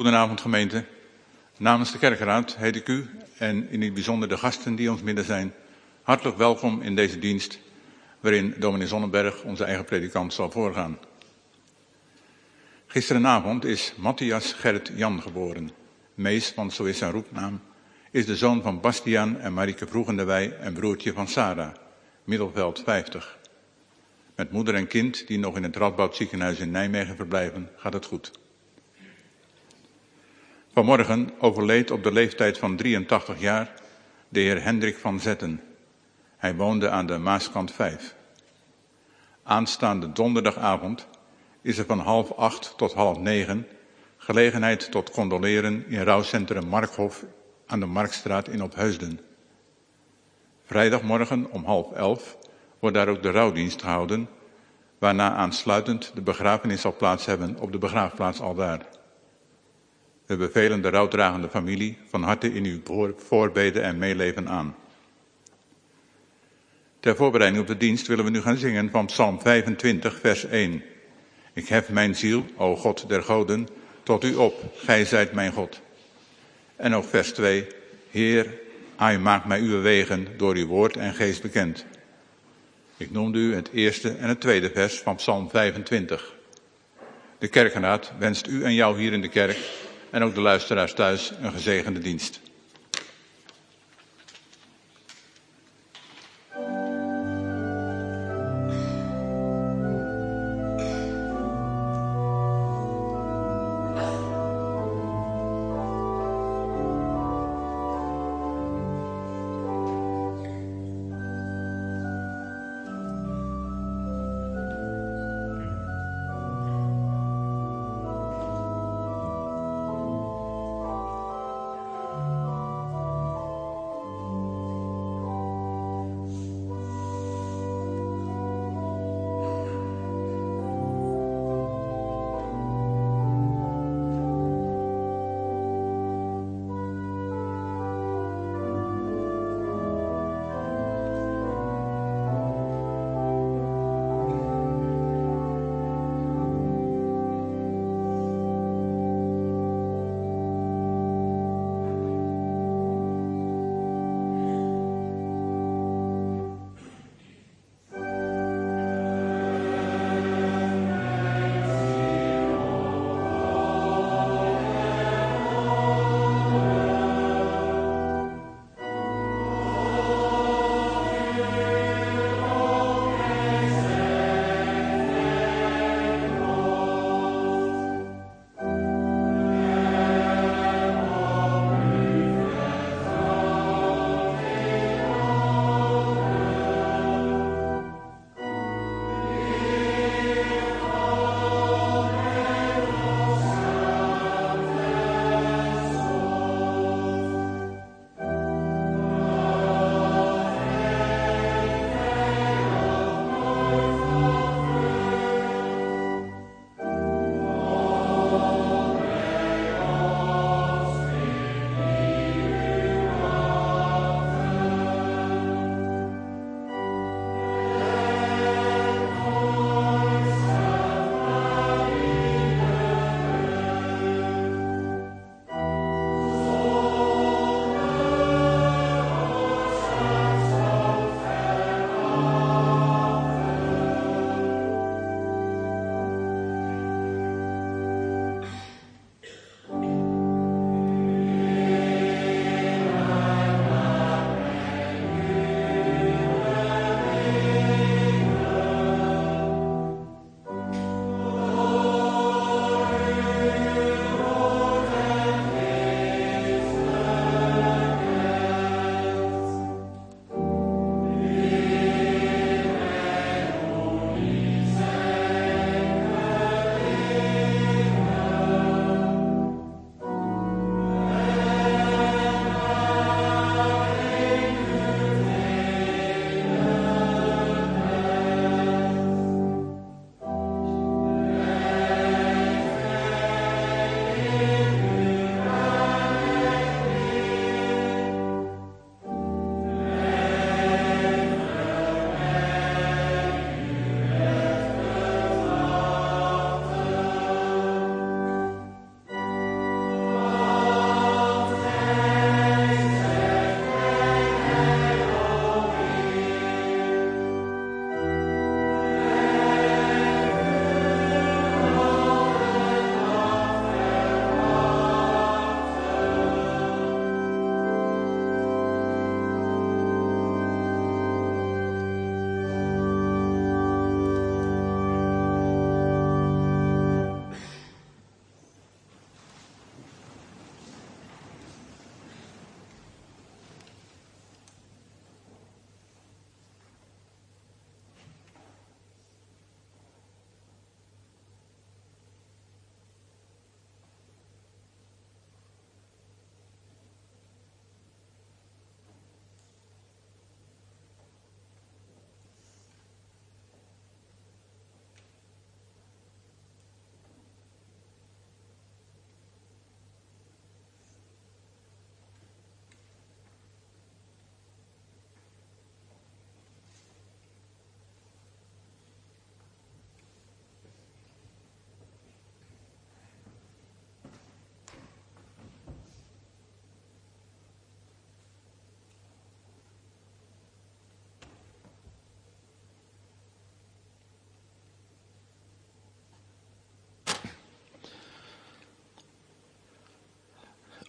Goedenavond gemeente. Namens de kerkraad heet ik u en in het bijzonder de gasten die ons midden zijn hartelijk welkom in deze dienst waarin dominee Zonnenberg, onze eigen predikant, zal voorgaan. Gisterenavond is Matthias Gerrit Jan geboren. Mees, want zo is zijn roepnaam, is de zoon van Bastiaan en Marieke Vroegendewij en broertje van Sarah, Middelveld 50. Met moeder en kind die nog in het Radboud ziekenhuis in Nijmegen verblijven, gaat het goed. Vanmorgen overleed op de leeftijd van 83 jaar de heer Hendrik van Zetten. Hij woonde aan de Maaskant 5. Aanstaande donderdagavond is er van 7:30 tot 8:30 gelegenheid tot condoleren in rouwcentrum Markhof aan de Marktstraat in Opheusden. Vrijdagmorgen om 10:30 wordt daar ook de rouwdienst gehouden, waarna aansluitend de begrafenis zal plaats hebben op de begraafplaats aldaar. We bevelen de rouwdragende familie van harte in uw voorbeden en meeleven aan. Ter voorbereiding op de dienst willen we nu gaan zingen van Psalm 25, vers 1. Ik hef mijn ziel, o God der goden, tot u op, gij zijt mijn God. En ook vers 2. Heer, hij maakt mij uw wegen door uw woord en geest bekend. Ik noemde u het eerste en het tweede vers van Psalm 25. De kerkenraad wenst u en jou hier in de kerk en ook de luisteraars thuis een gezegende dienst.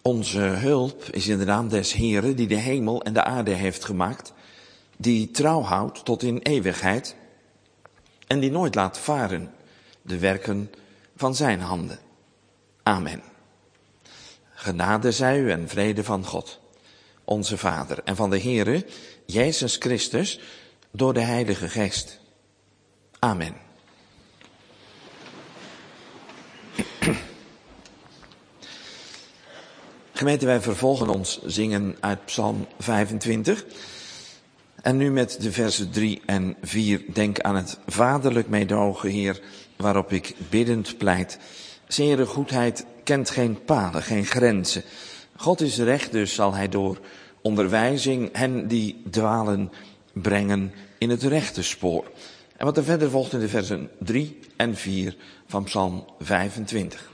Onze hulp is in de naam des Heeren, die de hemel en de aarde heeft gemaakt, die trouw houdt tot in eeuwigheid en die nooit laat varen de werken van zijn handen. Amen. Genade zij u en vrede van God, onze Vader, en van de Heere, Jezus Christus, door de Heilige Geest. Amen. Gemeente, wij vervolgen ons zingen uit Psalm 25. En nu met de versen 3 en 4. Denk aan het vaderlijk meedogen, Heer, waarop ik biddend pleit. Zere goedheid kent geen palen, geen grenzen. God is recht, dus zal hij door onderwijzing hen die dwalen brengen in het rechte spoor. En wat er verder volgt in de versen 3 en 4 van Psalm 25.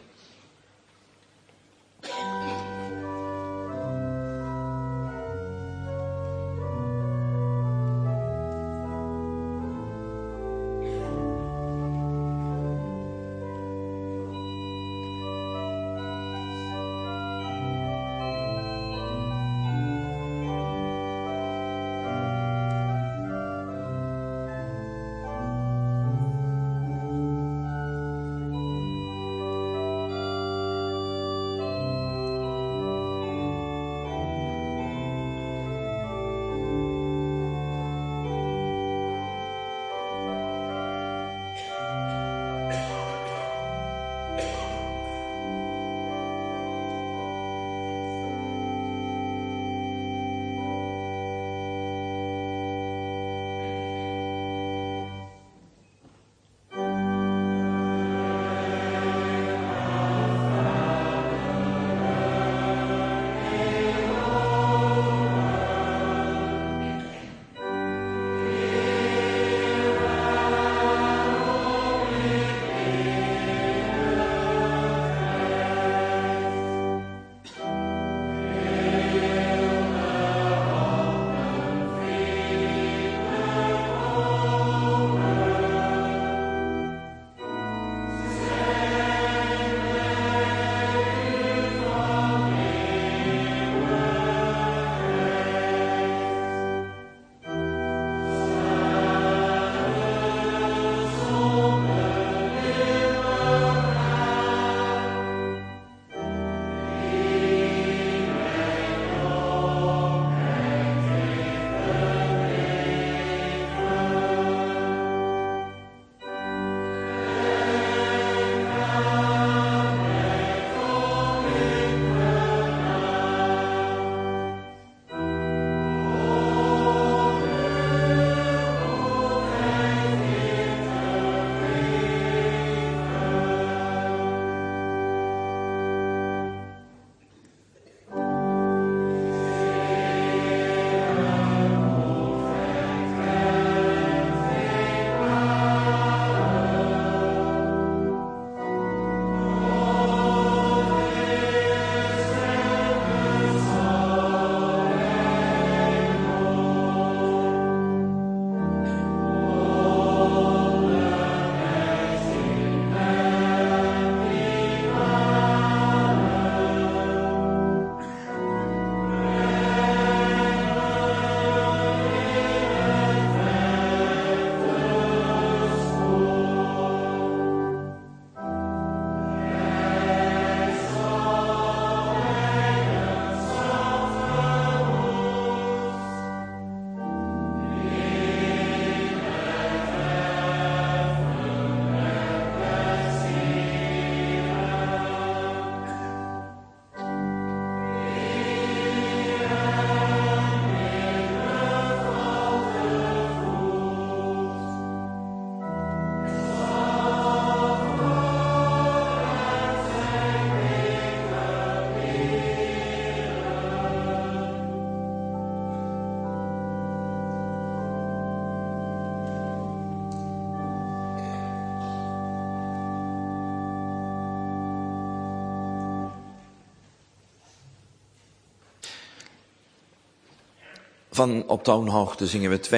Van op toonhoogte zingen we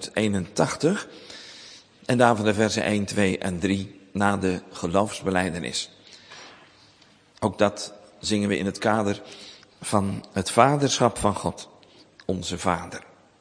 281 en daarvan de versen 1, 2 en 3 na de geloofsbelijdenis. Ook dat zingen we in het kader van het vaderschap van God, onze Vader.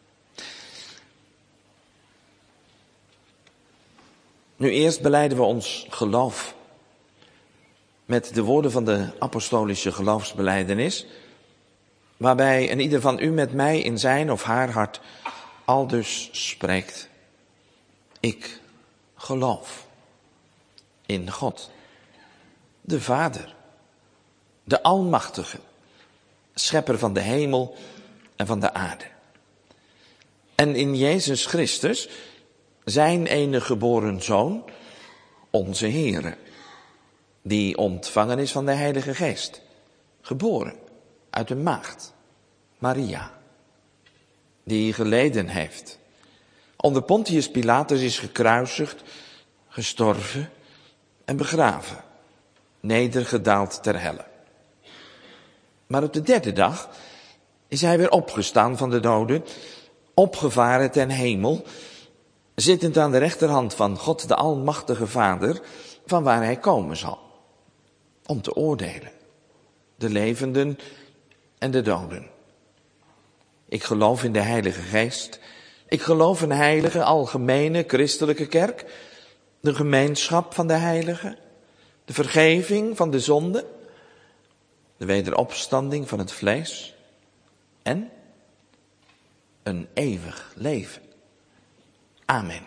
Nu eerst belijden we ons geloof met de woorden van de apostolische geloofsbelijdenis, waarbij een ieder van u met mij in zijn of haar hart aldus spreekt: ik geloof in God, de Vader, de Almachtige, schepper van de hemel en van de aarde. En in Jezus Christus, zijn enige geboren Zoon, onze Heere, die ontvangen is van de Heilige Geest, geboren uit een maagd, Maria, die geleden heeft, onder Pontius Pilatus is gekruisigd, gestorven en begraven, nedergedaald ter helle. Maar op de derde dag is hij weer opgestaan van de doden, opgevaren ten hemel, zittend aan de rechterhand van God de Almachtige Vader, van waar hij komen zal, om te oordelen, de levenden en de doden. Ik geloof in de Heilige Geest, ik geloof in de heilige, algemene, christelijke kerk, de gemeenschap van de heiligen, de vergeving van de zonde, de wederopstanding van het vlees en een eeuwig leven. Amen.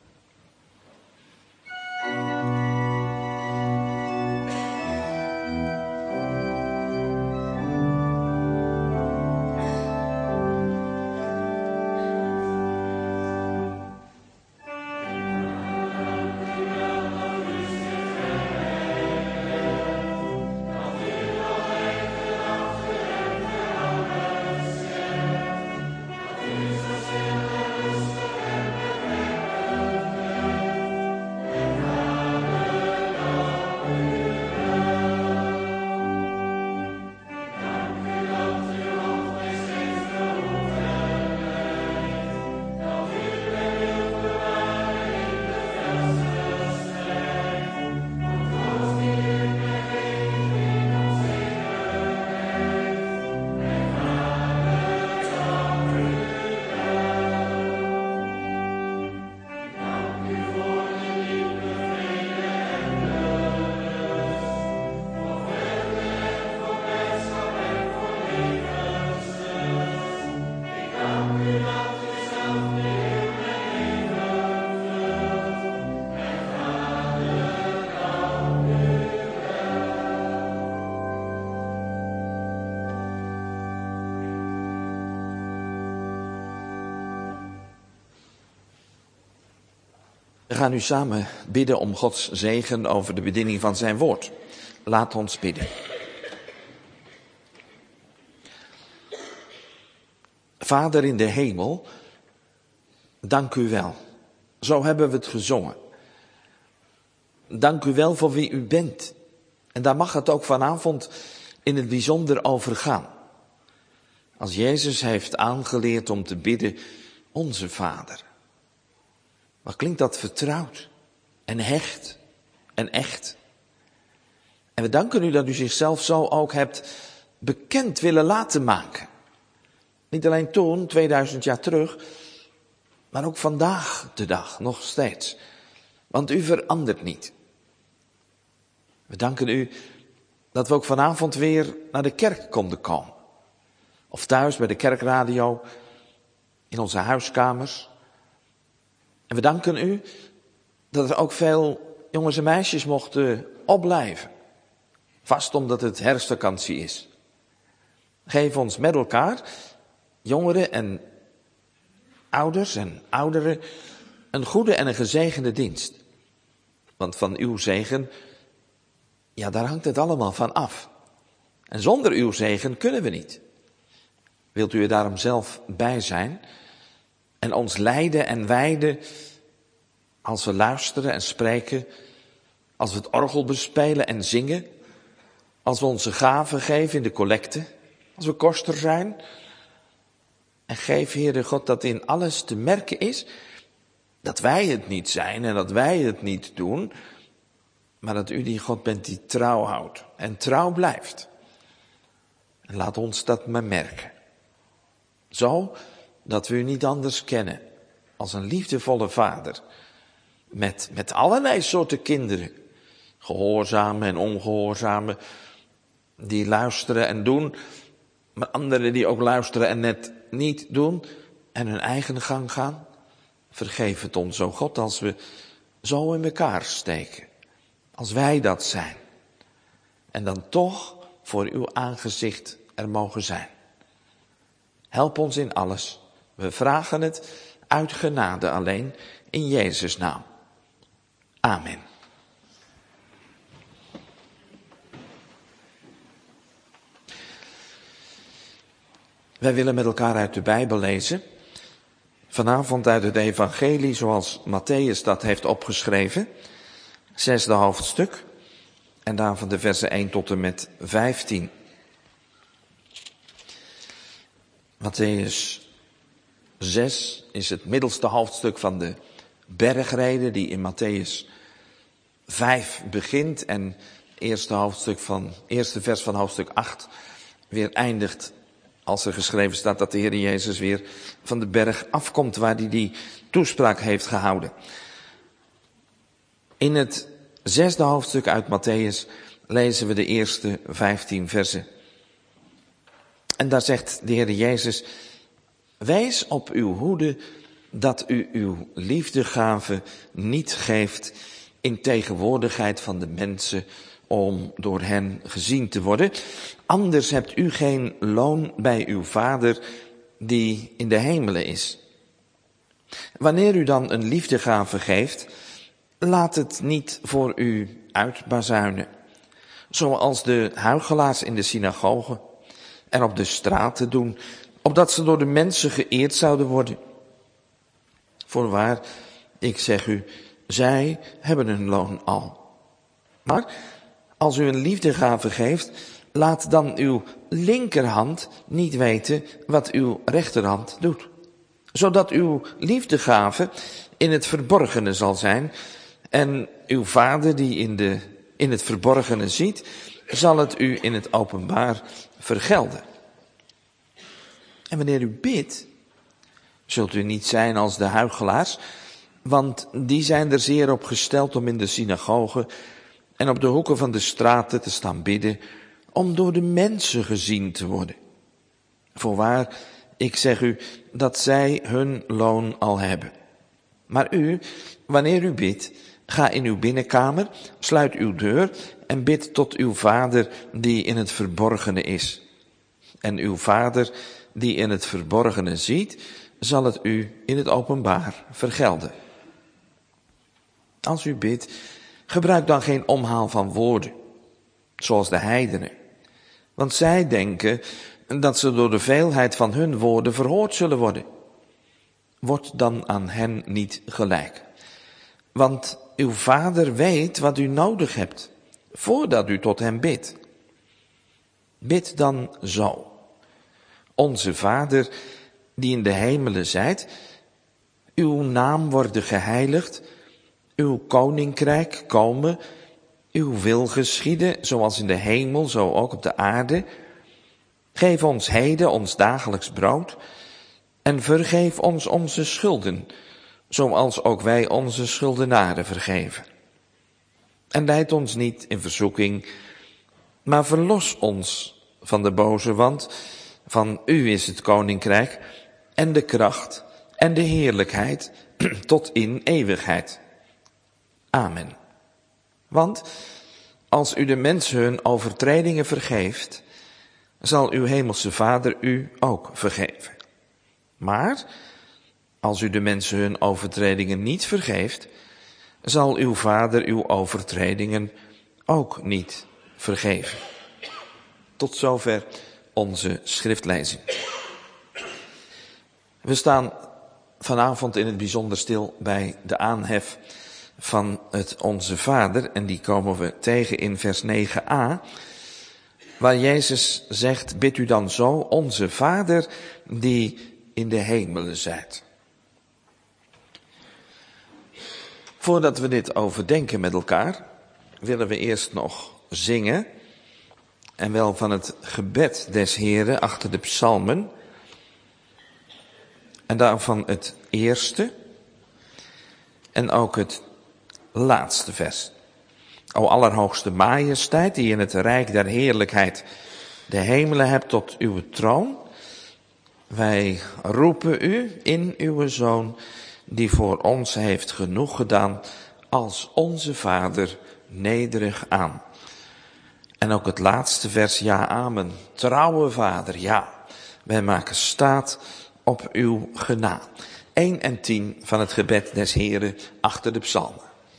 We gaan nu samen bidden om Gods zegen over de bediening van zijn woord. Laat ons bidden. Vader in de hemel, dank u wel. Zo hebben we het gezongen. Dank u wel voor wie u bent. En daar mag het ook vanavond in het bijzonder over gaan. Als Jezus heeft aangeleerd om te bidden, onze Vader. Wat klinkt dat vertrouwd en hecht en echt. En we danken u dat u zichzelf zo ook hebt bekend willen laten maken. Niet alleen toen, 2000 jaar terug, maar ook vandaag de dag, nog steeds. Want u verandert niet. We danken u dat we ook vanavond weer naar de kerk konden komen. Of thuis bij de kerkradio, in onze huiskamers. En we danken u dat er ook veel jongens en meisjes mochten opblijven. Vast omdat het herfstvakantie is. Geef ons met elkaar, jongeren en ouders en ouderen, een goede en een gezegende dienst. Want van uw zegen, ja, daar hangt het allemaal van af. En zonder uw zegen kunnen we niet. Wilt u er daarom zelf bij zijn en ons leiden en wijden als we luisteren en spreken, als we het orgel bespelen en zingen, als we onze gaven geven in de collecte, als we koster zijn. En geef, Heere God, dat in alles te merken is dat wij het niet zijn en dat wij het niet doen, maar dat u die God bent die trouw houdt en trouw blijft. En laat ons dat maar merken. Zo dat we u niet anders kennen als een liefdevolle vader. Met allerlei soorten kinderen. Gehoorzame en ongehoorzame. Die luisteren en doen. Maar anderen die ook luisteren en net niet doen. En hun eigen gang gaan. Vergeef het ons, o God, als we zo in elkaar steken. Als wij dat zijn. En dan toch voor uw aangezicht er mogen zijn. Help ons in alles. We vragen het uit genade alleen in Jezus' naam. Amen. Wij willen met elkaar uit de Bijbel lezen. Vanavond uit het evangelie zoals Mattheüs dat heeft opgeschreven. 6e hoofdstuk. En daarvan de versen 1 tot en met 15. Mattheüs 6 is het middelste hoofdstuk van de bergreden die in Mattheüs 5 begint en eerste vers van hoofdstuk 8 weer eindigt als er geschreven staat dat de Heer Jezus weer van de berg afkomt waar hij die toespraak heeft gehouden. In het 6e hoofdstuk uit Mattheüs lezen we de eerste 15 versen. En daar zegt de Heer Jezus: wees op uw hoede dat u uw liefdegave niet geeft in tegenwoordigheid van de mensen om door hen gezien te worden. Anders hebt u geen loon bij uw Vader die in de hemelen is. Wanneer u dan een liefdegave geeft, laat het niet voor u uitbazuinen, zoals de huichelaars in de synagogen en op de straten doen, opdat ze door de mensen geëerd zouden worden. Voorwaar, ik zeg u, zij hebben hun loon al. Maar als u een liefdegave geeft, laat dan uw linkerhand niet weten wat uw rechterhand doet, zodat uw liefdegave in het verborgene zal zijn en uw Vader die in het verborgene ziet, zal het u in het openbaar vergelden. En wanneer u bidt, zult u niet zijn als de huichelaars, want die zijn er zeer op gesteld om in de synagogen en op de hoeken van de straten te staan bidden, om door de mensen gezien te worden. Voorwaar, ik zeg u dat zij hun loon al hebben. Maar u, wanneer u bidt, ga in uw binnenkamer, sluit uw deur en bid tot uw Vader die in het verborgene is. En uw Vader die in het verborgene ziet, zal het u in het openbaar vergelden. Als u bidt, gebruik dan geen omhaal van woorden, zoals de heidenen. Want zij denken dat ze door de veelheid van hun woorden verhoord zullen worden. Word dan aan hen niet gelijk. Want uw Vader weet wat u nodig hebt, voordat u tot hem bidt. Bid dan zo. Onze Vader, die in de hemelen zijt, uw naam worden geheiligd, uw koninkrijk komen, uw wil geschieden, zoals in de hemel, zo ook op de aarde. Geef ons heden ons dagelijks brood en vergeef ons onze schulden, zoals ook wij onze schuldenaren vergeven. En leid ons niet in verzoeking, maar verlos ons van de boze, want van u is het koninkrijk en de kracht en de heerlijkheid tot in eeuwigheid. Amen. Want als u de mensen hun overtredingen vergeeft, zal uw hemelse Vader u ook vergeven. Maar als u de mensen hun overtredingen niet vergeeft, zal uw Vader uw overtredingen ook niet vergeven. Tot zover onze schriftlezing. We staan vanavond in het bijzonder stil bij de aanhef van het Onze Vader. En die komen we tegen in vers 9a. Waar Jezus zegt, bid u dan zo, Onze Vader die in de hemelen zijt. Voordat we dit overdenken met elkaar, willen we eerst nog zingen. En wel van het gebed des Heren achter de psalmen. En daarvan het eerste en ook het laatste vers. O allerhoogste majesteit, die in het rijk der heerlijkheid de hemelen hebt tot uw troon. Wij roepen u in uw Zoon, die voor ons heeft genoeg gedaan, als onze Vader nederig aan. En ook het laatste vers, ja, amen. Trouwe Vader, ja, wij maken staat op uw gena. 1 en 10 van het gebed des Heren achter de psalmen.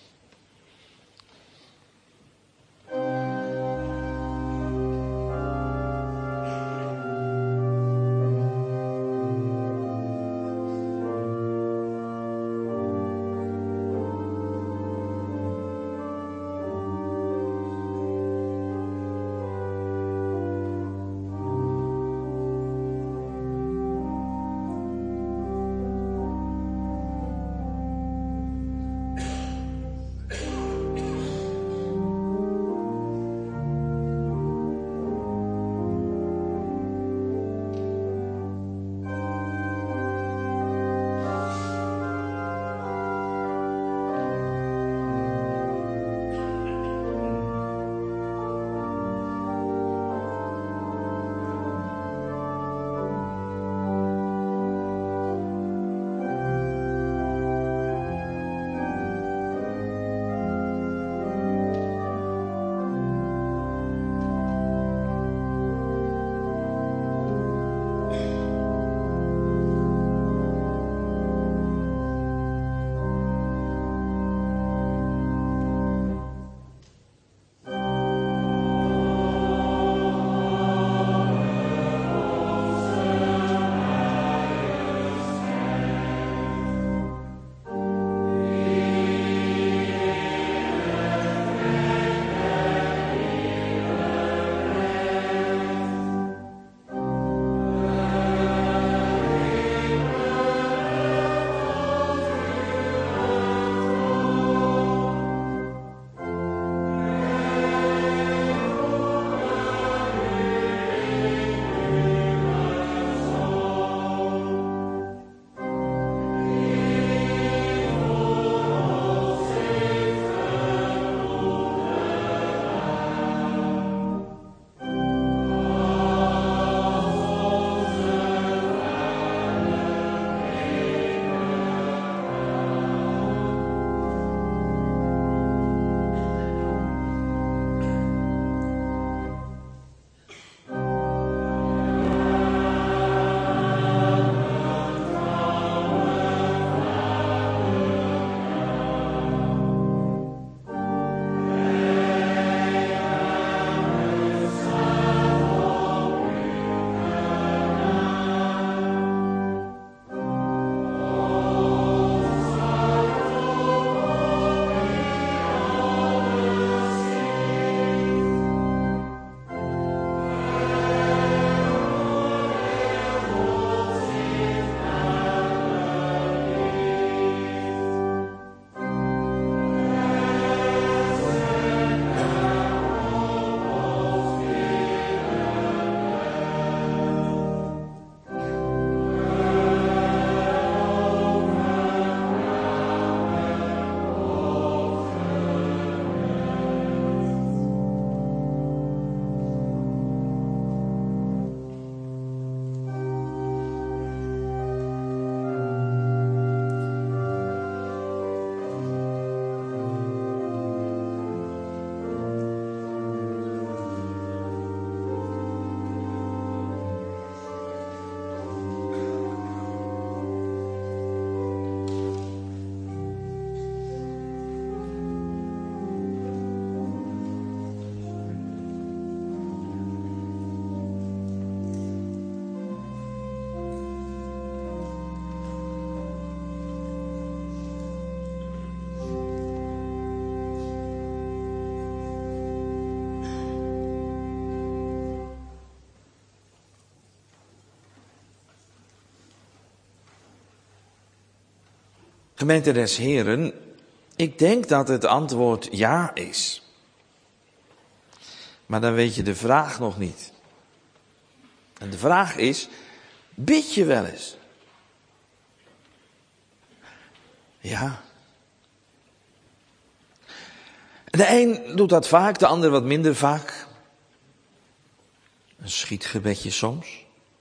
Gemeente des Heren, ik denk dat het antwoord ja is. Maar dan weet je de vraag nog niet. En de vraag is, bid je wel eens? Ja. De een doet dat vaak, de ander wat minder vaak. Een schietgebedje soms.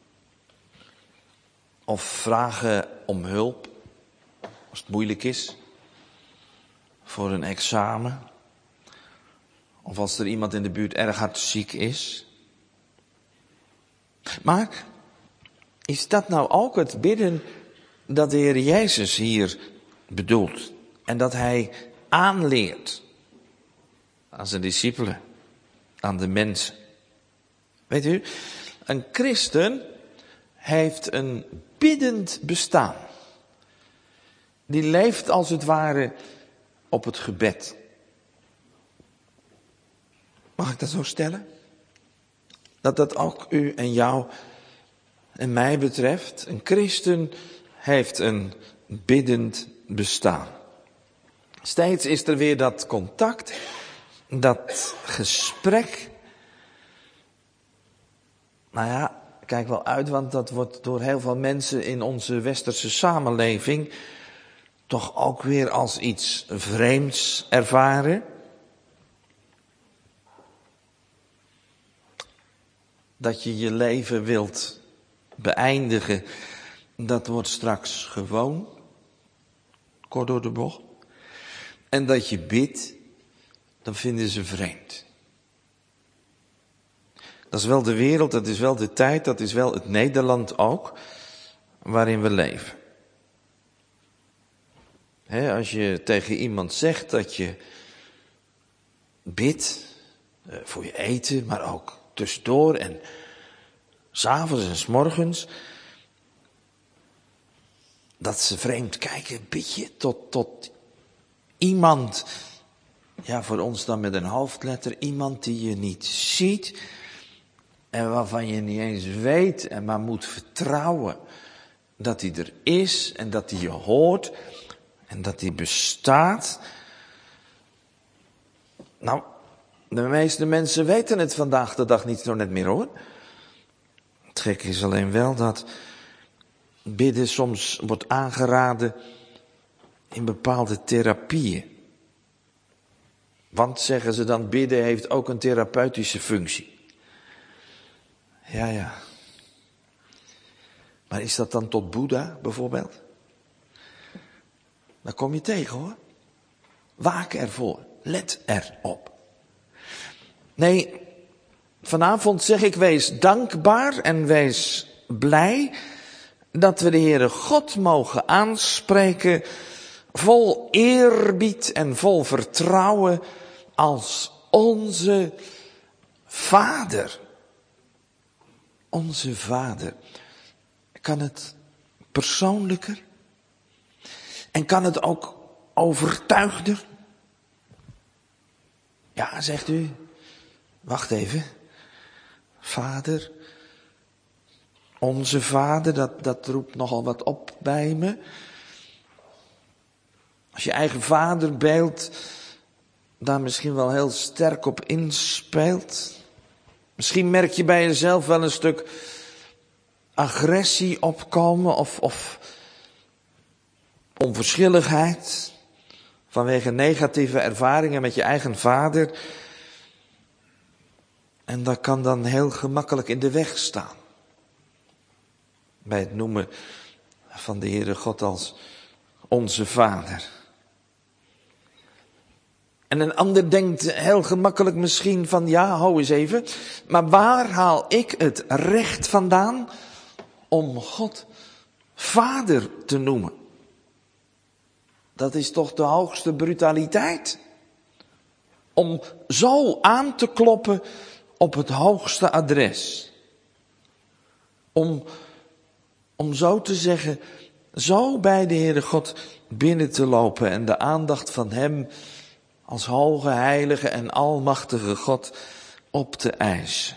Of vragen om hulp, als het moeilijk is. Voor een examen. Of als er iemand in de buurt erg hard ziek is. Maar is dat nou ook het bidden dat de Heer Jezus hier bedoelt? En dat Hij aanleert aan zijn discipelen, aan de mensen. Weet u, een christen heeft een biddend bestaan. Die leeft als het ware op het gebed. Mag ik dat zo stellen? Dat dat ook u en jou en mij betreft. Een christen heeft een biddend bestaan. Steeds is er weer dat contact, dat gesprek. Nou ja, kijk wel uit, want dat wordt door heel veel mensen in onze westerse samenleving toch ook weer als iets vreemds ervaren. Dat je je leven wilt beëindigen, dat wordt straks gewoon, kort door de bocht. En dat je bidt, dan vinden ze vreemd. Dat is wel de wereld, dat is wel de tijd, dat is wel het Nederland ook, waarin we leven. Als je tegen iemand zegt dat je bidt, voor je eten, maar ook tussendoor en 's avonds en 's morgens, dat ze vreemd kijken, bid je tot iemand, ja voor ons dan met een hoofdletter, iemand die je niet ziet en waarvan je niet eens weet en maar moet vertrouwen dat hij er is en dat hij je hoort en dat hij bestaat. Nou, de meeste mensen weten het vandaag de dag niet zo net meer hoor. Het gekke is alleen wel dat bidden soms wordt aangeraden in bepaalde therapieën. Want, zeggen ze dan, bidden heeft ook een therapeutische functie. Ja. Maar is dat dan tot Boeddha bijvoorbeeld? Daar kom je tegen hoor. Waak ervoor. Let erop. Nee, vanavond zeg ik, wees dankbaar en wees blij dat we de Heere God mogen aanspreken vol eerbied en vol vertrouwen als onze Vader. Onze Vader. Kan het persoonlijker? En kan het ook overtuigder? Ja, zegt u. Wacht even. Vader. Onze Vader, dat roept nogal wat op bij me. Als je eigen vaderbeeld daar misschien wel heel sterk op inspeelt. Misschien merk je bij jezelf wel een stuk agressie opkomen of onverschilligheid vanwege negatieve ervaringen met je eigen vader. En dat kan dan heel gemakkelijk in de weg staan. Bij het noemen van de Heere God als onze Vader. En een ander denkt heel gemakkelijk misschien van, ja, hou eens even. Maar waar haal ik het recht vandaan om God Vader te noemen? Dat is toch de hoogste brutaliteit? Om zo aan te kloppen op het hoogste adres. Om zo te zeggen, zo bij de Heere God binnen te lopen en de aandacht van Hem als hoge, heilige en almachtige God op te eisen.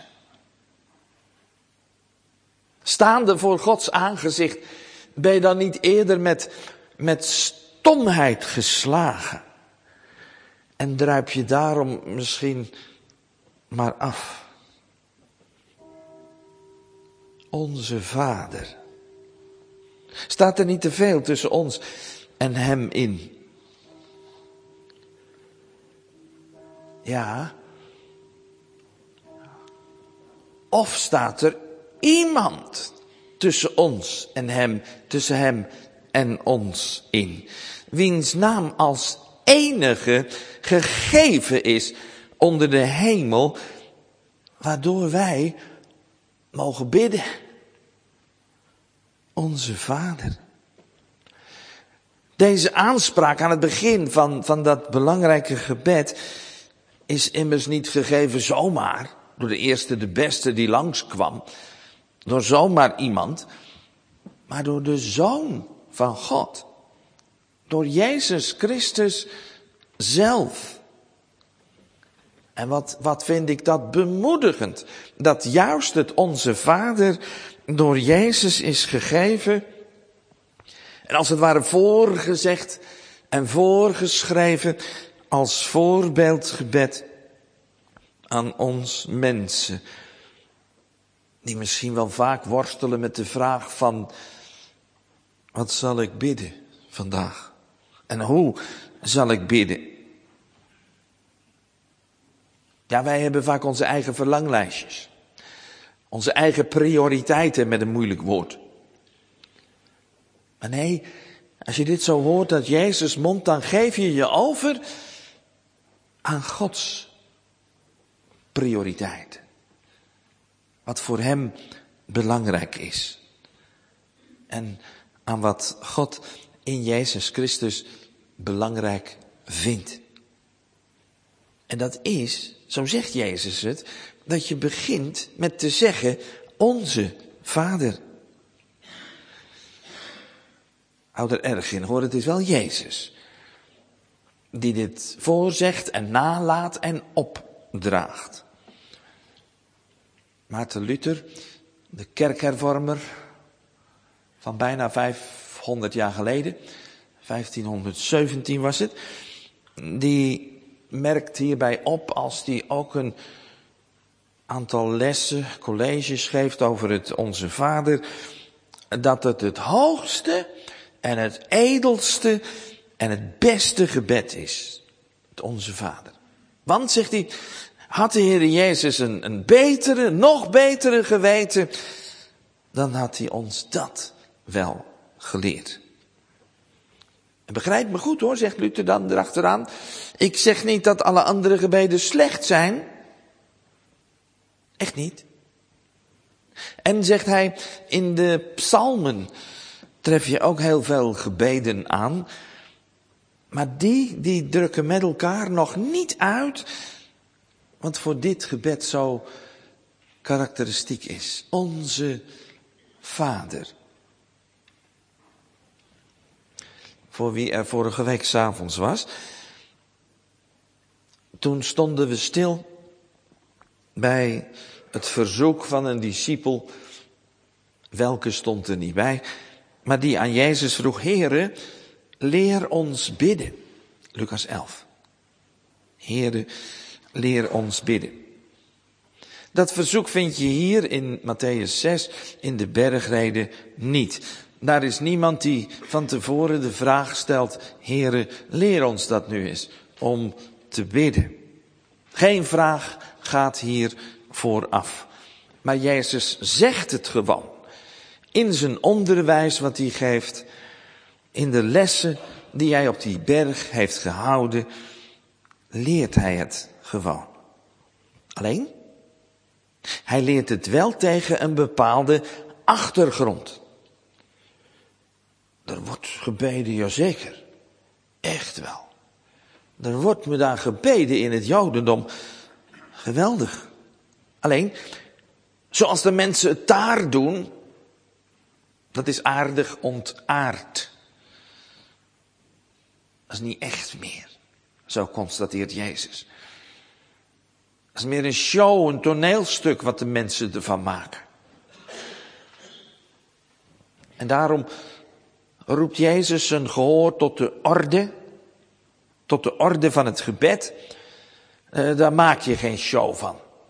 Staande voor Gods aangezicht ben je dan niet eerder met stomheid geslagen. En druip je daarom misschien maar af. Onze Vader. Staat er niet te veel tussen ons en hem in? Ja. Of staat er iemand tussen ons en hem, tussen hem en ons in? Wiens naam als enige gegeven is onder de hemel, waardoor wij mogen bidden. Onze Vader. Deze aanspraak aan het begin van dat belangrijke gebed is immers niet gegeven zomaar, door de eerste, de beste die langskwam, door zomaar iemand, maar door de Zoon van God. Door Jezus Christus zelf. En wat vind ik dat bemoedigend. Dat juist het Onze Vader door Jezus is gegeven. En als het ware voorgezegd en voorgeschreven als voorbeeldgebed aan ons mensen. Die misschien wel vaak worstelen met de vraag van, wat zal ik bidden vandaag? En hoe zal ik bidden? Ja, wij hebben vaak onze eigen verlanglijstjes. Onze eigen prioriteiten met een moeilijk woord. Maar nee, als je dit zo hoort uit Jezus' mond, dan geef je je over aan Gods prioriteiten. Wat voor hem belangrijk is. En aan wat God in Jezus Christus belangrijk vindt. En dat is, zo zegt Jezus het, dat je begint met te zeggen, onze Vader. Hou er erg in, hoor, het is wel Jezus die dit voorzegt en nalaat en opdraagt. Maarten Luther, de kerkhervormer van bijna 500 jaar geleden, 1517 was het, die merkt hierbij op, als die ook een aantal lessen, colleges geeft over het Onze Vader, dat het hoogste en het edelste en het beste gebed is. Het Onze Vader. Want, zegt hij, had de Heer Jezus een betere, nog betere geweten, dan had hij ons dat wel geleerd. En begrijp me goed hoor, zegt Luther dan erachteraan. Ik zeg niet dat alle andere gebeden slecht zijn. Echt niet. En zegt hij, in de psalmen tref je ook heel veel gebeden aan. Maar die drukken met elkaar nog niet uit wat voor dit gebed zo karakteristiek is. Onze Vader. Voor wie er vorige week 's avonds was. Toen stonden we stil bij het verzoek van een discipel. Welke stond er niet bij. Maar die aan Jezus vroeg, Heere, leer ons bidden. Lucas 11. Heere, leer ons bidden. Dat verzoek vind je hier in Mattheüs 6 in de bergrede niet. Daar is niemand die van tevoren de vraag stelt, Heere, leer ons dat nu eens, om te bidden. Geen vraag gaat hier vooraf. Maar Jezus zegt het gewoon. In zijn onderwijs wat hij geeft, in de lessen die hij op die berg heeft gehouden, leert hij het gewoon. Alleen, hij leert het wel tegen een bepaalde achtergrond. Er wordt gebeden, jazeker. Echt wel. Er wordt me daar gebeden in het Jodendom. Geweldig. Alleen, zoals de mensen het daar doen, dat is aardig ontaard. Dat is niet echt meer. Zo constateert Jezus. Dat is meer een show, een toneelstuk wat de mensen ervan maken. En daarom roept Jezus zijn gehoor tot de orde van het gebed. Daar maak je geen show van.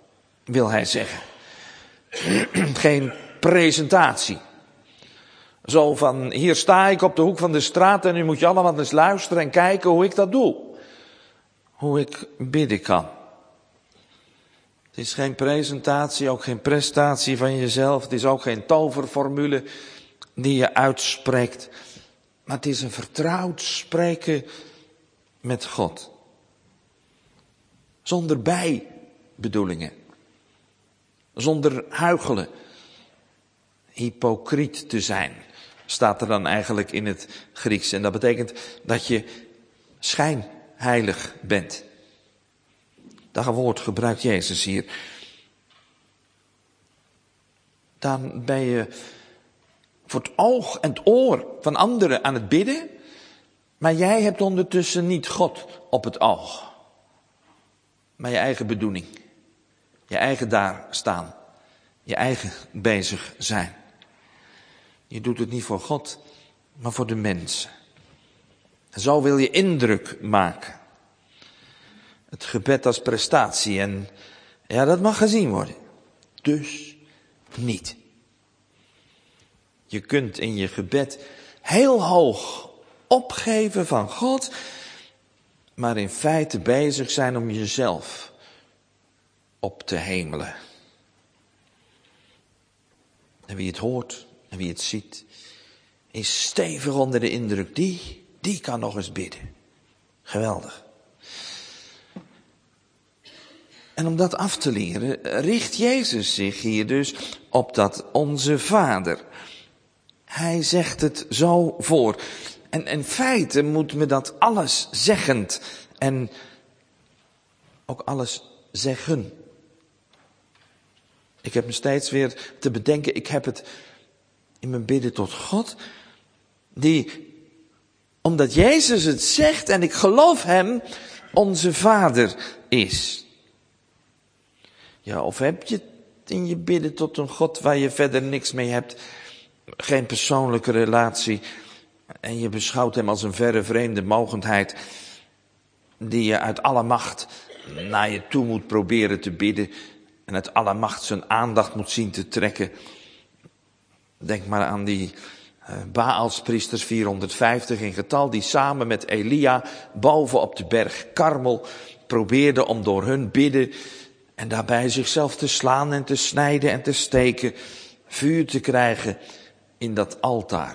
wil hij zeggen. Geen presentatie. Zo van, hier sta ik op de hoek van de straat en nu moet je allemaal eens luisteren en kijken hoe ik dat doe. Hoe ik bidden kan. Het is geen presentatie, ook geen prestatie van jezelf. Het is ook geen toverformule die je uitspreekt. Maar het is een vertrouwd spreken met God. Zonder bijbedoelingen. Zonder huichelen. Hypocriet te zijn, staat er dan eigenlijk in het Grieks. En dat betekent dat je schijnheilig bent. Dat woord gebruikt Jezus hier. Dan ben je voor het oog en het oor van anderen aan het bidden. Maar jij hebt ondertussen niet God op het oog. Maar je eigen bedoeling. Je eigen daar staan. Je eigen bezig zijn. Je doet het niet voor God, maar voor de mensen. En zo wil je indruk maken. Het gebed als prestatie. En ja, dat mag gezien worden. Dus niet. Je kunt in je gebed heel hoog opgeven van God, maar in feite bezig zijn om jezelf op te hemelen. En wie het hoort en wie het ziet, is stevig onder de indruk. Die kan nog eens bidden. Geweldig. En om dat af te leren, richt Jezus zich hier dus op dat onze Vader. Hij zegt het zo voor. En in feite moet me dat alles zeggend en ook alles zeggen. Ik heb me steeds weer te bedenken, ik heb het in mijn bidden tot God, die, omdat Jezus het zegt en ik geloof hem, onze Vader is. Ja, of heb je het in je bidden tot een God waar je verder niks mee hebt, geen persoonlijke relatie, en je beschouwt hem als een verre vreemde mogendheid, die je uit alle macht naar je toe moet proberen te bidden, en uit alle macht zijn aandacht moet zien te trekken. Denk maar aan die Baalspriesters, 450 in getal, die samen met Elia boven op de berg Karmel probeerden om door hun bidden en daarbij zichzelf te slaan en te snijden en te steken, vuur te krijgen in dat altaar.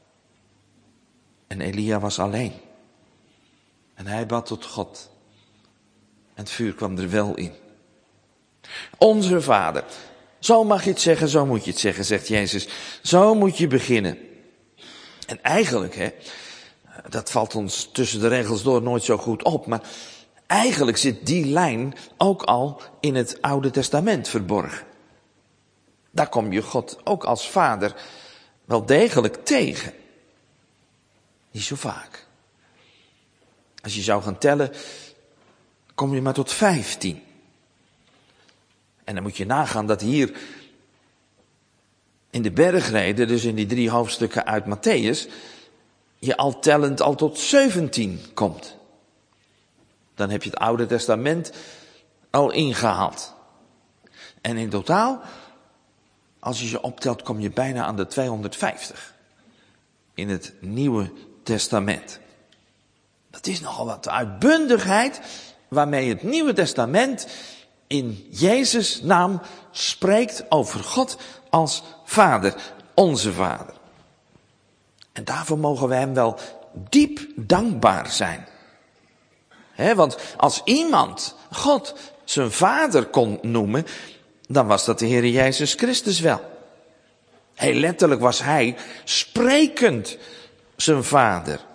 En Elia was alleen. En hij bad tot God. En het vuur kwam er wel in. Onze Vader. Zo mag je het zeggen, zo moet je het zeggen, zegt Jezus. Zo moet je beginnen. En eigenlijk, dat valt ons tussen de regels door nooit zo goed op, maar eigenlijk zit die lijn ook al in het Oude Testament verborgen. Daar kom je God ook als Vader wel degelijk tegen. Niet zo vaak. Als je zou gaan tellen, kom je maar tot 15. En dan moet je nagaan dat hier in de bergreden, dus in die 3 hoofdstukken uit Mattheüs, je al tellend al tot 17 komt. Dan heb je het Oude Testament al ingehaald. En in totaal, als je ze optelt, kom je bijna aan de 250. In het Nieuwe Testament. Dat is nogal wat uitbundigheid waarmee het Nieuwe Testament in Jezus' naam spreekt over God als Vader, onze Vader. En daarvoor mogen we hem wel diep dankbaar zijn. Want als iemand God zijn Vader kon noemen, dan was dat de Heer Jezus Christus wel. Heel letterlijk was hij sprekend zijn Vader.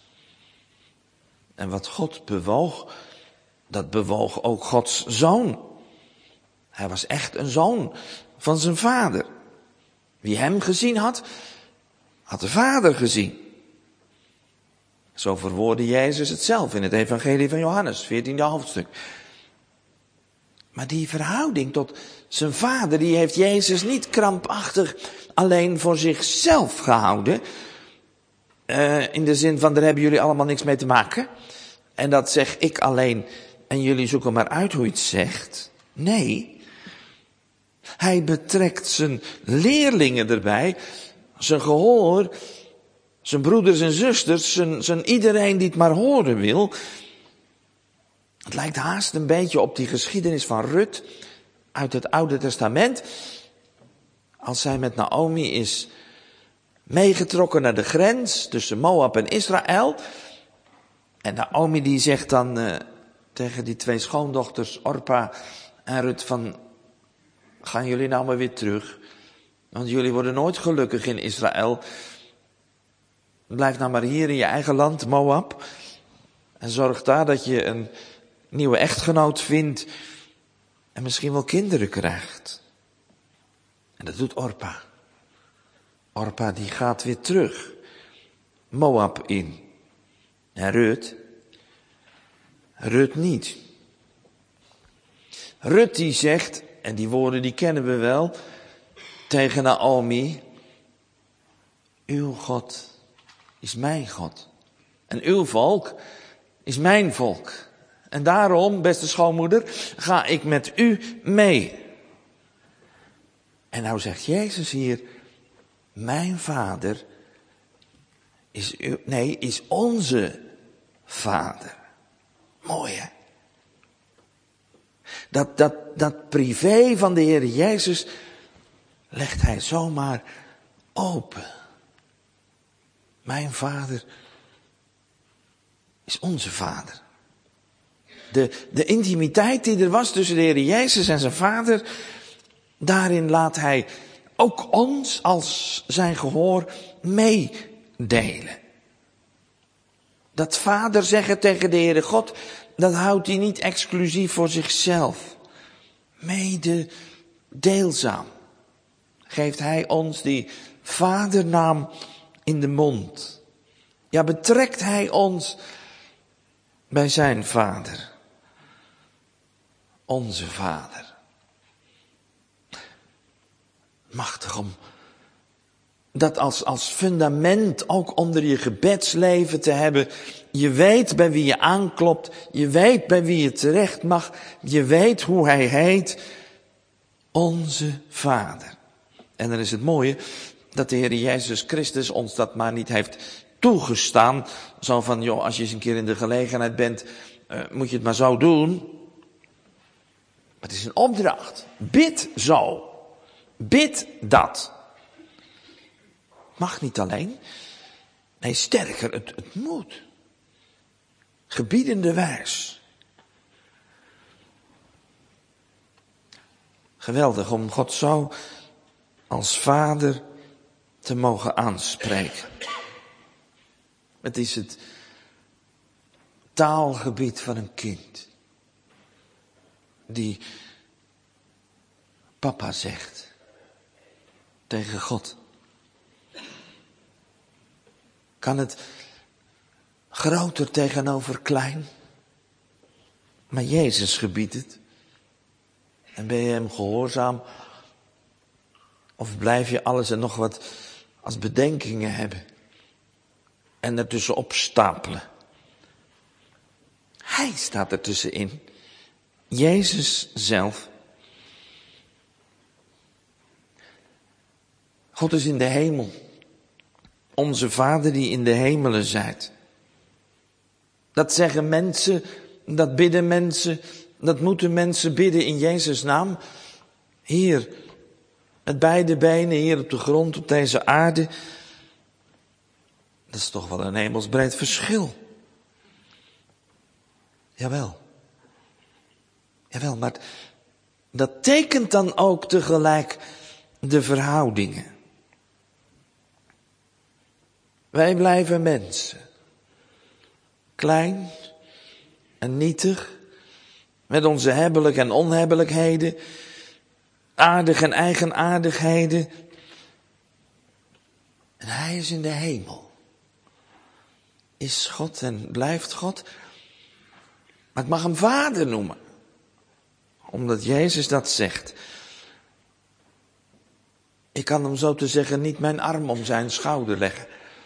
En wat God bewoog, dat bewoog ook Gods Zoon. Hij was echt een zoon van zijn Vader. Wie hem gezien had, had de Vader gezien. Zo verwoordde Jezus het zelf in het Evangelie van Johannes, 14e hoofdstuk. Maar die verhouding tot zijn Vader, die heeft Jezus niet krampachtig alleen voor zichzelf gehouden. In de zin van, daar hebben jullie allemaal niks mee te maken. En dat zeg ik alleen en jullie zoeken maar uit hoe je het zegt. Nee, Hij betrekt zijn leerlingen erbij, zijn gehoor, zijn broeders en zusters, zijn iedereen die het maar horen wil. Het lijkt haast een beetje op die geschiedenis van Rut uit het Oude Testament. Als zij met Naomi is meegetrokken naar de grens tussen Moab en Israël. En Naomi die zegt dan tegen die twee schoondochters, Orpa en Rut, van gaan jullie nou maar weer terug. Want jullie worden nooit gelukkig in Israël. Blijf nou maar hier in je eigen land, Moab. En zorg daar dat je een nieuwe echtgenoot vindt. En misschien wel kinderen krijgt. En dat doet Orpa. Orpa die gaat weer terug. Moab in. En Rut niet. Rut die zegt, en die woorden die kennen we wel, tegen Naomi: uw God is mijn God. En uw volk is mijn volk. En daarom, beste schoonmoeder, ga ik met u mee. En nou zegt Jezus hier, mijn vader is onze vader. Mooi hè? Dat privé van de Heer Jezus legt hij zomaar open. Mijn vader is onze vader. De intimiteit die er was tussen de Heer Jezus en zijn vader, daarin laat hij ook ons als zijn gehoor meedelen. Dat vader zeggen tegen de Heere God, dat houdt hij niet exclusief voor zichzelf. Mededeelzaam geeft hij ons die vadernaam in de mond. Ja, betrekt hij ons bij zijn vader. Onze vader. Machtig om dat als fundament ook onder je gebedsleven te hebben. Je weet bij wie je aanklopt. Je weet bij wie je terecht mag. Je weet hoe hij heet. Onze Vader. En dan is het mooie dat de Heer Jezus Christus ons dat maar niet heeft toegestaan. Zo van, joh, als je eens een keer in de gelegenheid bent, moet je het maar zo doen. Maar het is een opdracht. Bid zo. Bid dat. Mag niet alleen. Nee, sterker, het moet. Gebiedende wijs. Geweldig om God zo als vader te mogen aanspreken. Het is het taalgebied van een kind. Die papa zegt tegen God. Kan het groter tegenover klein? Maar Jezus gebiedt het. En ben je hem gehoorzaam? Of blijf je alles en nog wat als bedenkingen hebben? En ertussen opstapelen? Hij staat ertussenin. Jezus zelf. God is in de hemel. Onze Vader die in de hemelen zijt. Dat zeggen mensen, dat bidden mensen, dat moeten mensen bidden in Jezus' naam. Hier, met beide benen, hier op de grond, op deze aarde. Dat is toch wel een hemelsbreed verschil. Jawel. Jawel, maar dat tekent dan ook tegelijk de verhoudingen. Wij blijven mensen. Klein en nietig. Met onze hebbelijk en onhebbelijkheden. Aardig en eigenaardigheden. En hij is in de hemel. Is God en blijft God. Maar ik mag hem vader noemen. Omdat Jezus dat zegt. Ik kan hem zo te zeggen niet mijn arm om zijn schouder leggen.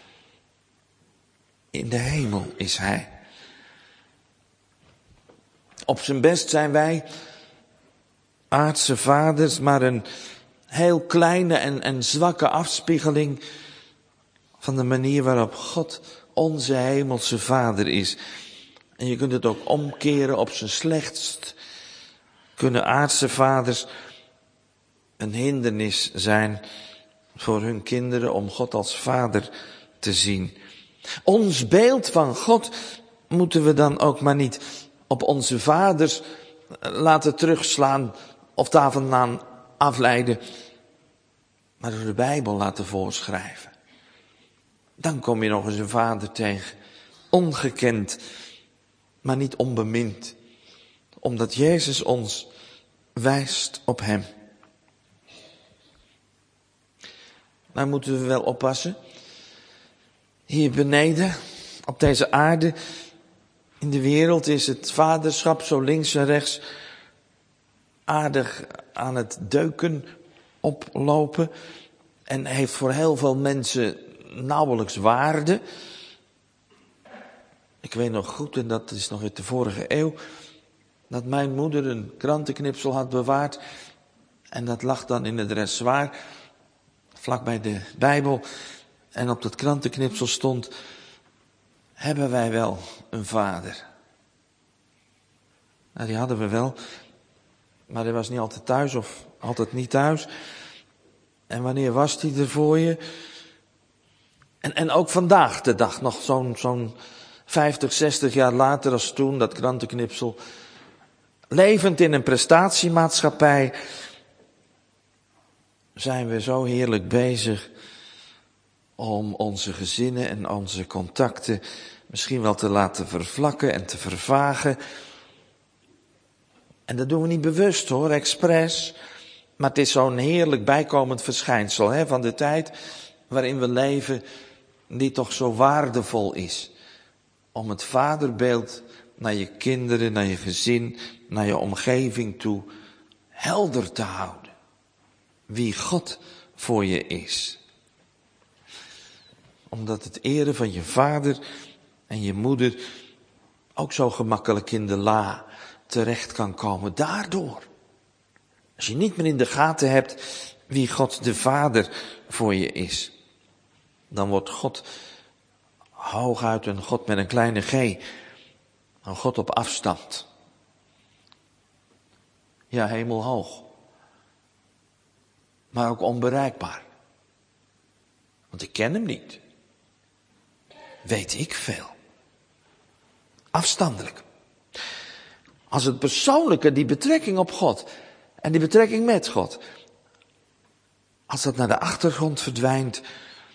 In de hemel is hij. Op zijn best zijn wij aardse vaders maar een heel kleine en zwakke afspiegeling van de manier waarop God onze hemelse Vader is. En je kunt het ook omkeren op zijn slechtst. Kunnen aardse vaders een hindernis zijn voor hun kinderen om God als Vader te zien. Ons beeld van God moeten we dan ook maar niet op onze vaders laten terugslaan of daarvandaan afleiden, maar door de Bijbel laten voorschrijven. Dan kom je nog eens een vader tegen, ongekend, maar niet onbemind, omdat Jezus ons wijst op hem. Nou moeten we wel oppassen. Hier beneden, op deze aarde, in de wereld is het vaderschap zo links en rechts aardig aan het deuken, oplopen. En heeft voor heel veel mensen nauwelijks waarde. Ik weet nog goed, en dat is nog uit de vorige eeuw, dat mijn moeder een krantenknipsel had bewaard. En dat lag dan in het dressoir, vlak bij de Bijbel. En op dat krantenknipsel stond: hebben wij wel een vader? Nou, die hadden we wel. Maar hij was niet altijd thuis of altijd niet thuis. En wanneer was hij er voor je? En ook vandaag de dag, nog zo'n 50, 60 jaar later als toen, dat krantenknipsel. Levend in een prestatiemaatschappij zijn we zo heerlijk bezig om onze gezinnen en onze contacten misschien wel te laten vervlakken en te vervagen. En dat doen we niet bewust hoor, expres. Maar het is zo'n heerlijk bijkomend verschijnsel van de tijd waarin we leven, die toch zo waardevol is. Om het vaderbeeld naar je kinderen, naar je gezin, naar je omgeving toe helder te houden. Wie God voor je is. Omdat het eren van je vader en je moeder ook zo gemakkelijk in de la terecht kan komen. Daardoor. Als je niet meer in de gaten hebt wie God de Vader voor je is. Dan wordt God hooguit een God met een kleine g. Een God op afstand. Ja, hemelhoog. Maar ook onbereikbaar. Want ik ken hem niet. Weet ik veel. Afstandelijk. Als het persoonlijke, die betrekking op God en die betrekking met God, als dat naar de achtergrond verdwijnt,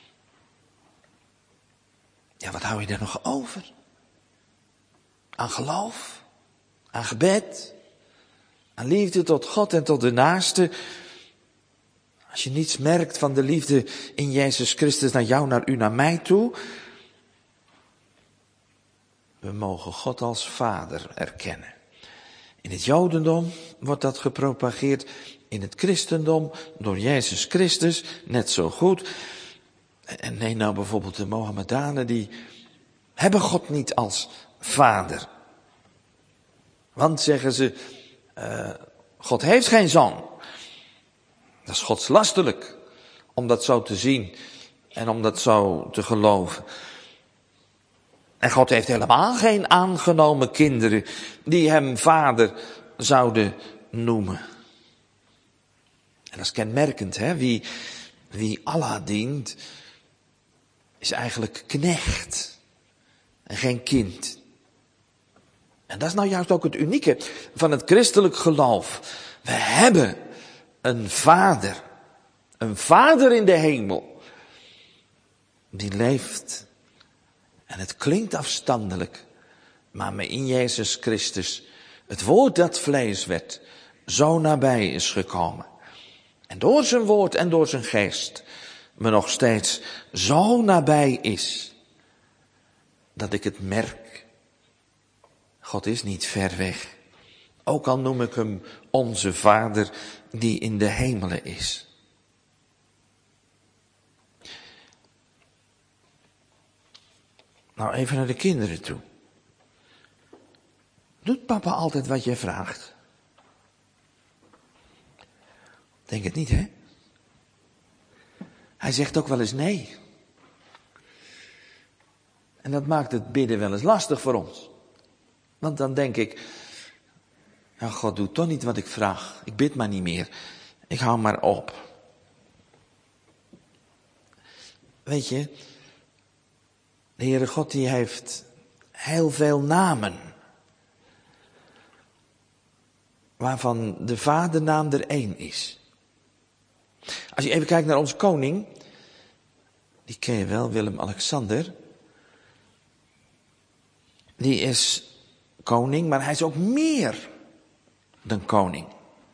ja, wat hou je er nog over? Aan geloof, aan gebed, aan liefde tot God en tot de naaste. Als je niets merkt van de liefde in Jezus Christus naar jou, naar u, naar mij toe. We mogen God als Vader erkennen. In het Jodendom wordt dat gepropageerd. In het christendom door Jezus Christus net zo goed. En neem nou bijvoorbeeld de Mohammedanen, die hebben God niet als Vader. Want zeggen ze, God heeft geen zoon. Dat is godslasterlijk om dat zo te zien en om dat zo te geloven. En God heeft helemaal geen aangenomen kinderen die hem vader zouden noemen. En dat is kenmerkend, hè? Wie Allah dient, is eigenlijk knecht en geen kind. En dat is nou juist ook het unieke van het christelijk geloof. We hebben een vader in de hemel, die leeft. En het klinkt afstandelijk, maar in Jezus Christus, het woord dat vlees werd, zo nabij is gekomen. En door zijn woord en door zijn geest me nog steeds zo nabij is, dat ik het merk. God is niet ver weg. Ook al noem ik hem onze Vader die in de hemelen is. Nou, even naar de kinderen toe. Doet papa altijd wat je vraagt? Denk het niet, hè? Hij zegt ook wel eens nee. En dat maakt het bidden wel eens lastig voor ons. Want dan denk ik, ja, God doet toch niet wat ik vraag. Ik bid maar niet meer. Ik hou maar op. Weet je, de Heere God die heeft heel veel namen. Waarvan de vadernaam er één is. Als je even kijkt naar onze koning. Die ken je wel, Willem-Alexander. Die is koning, maar hij is ook meer dan koning.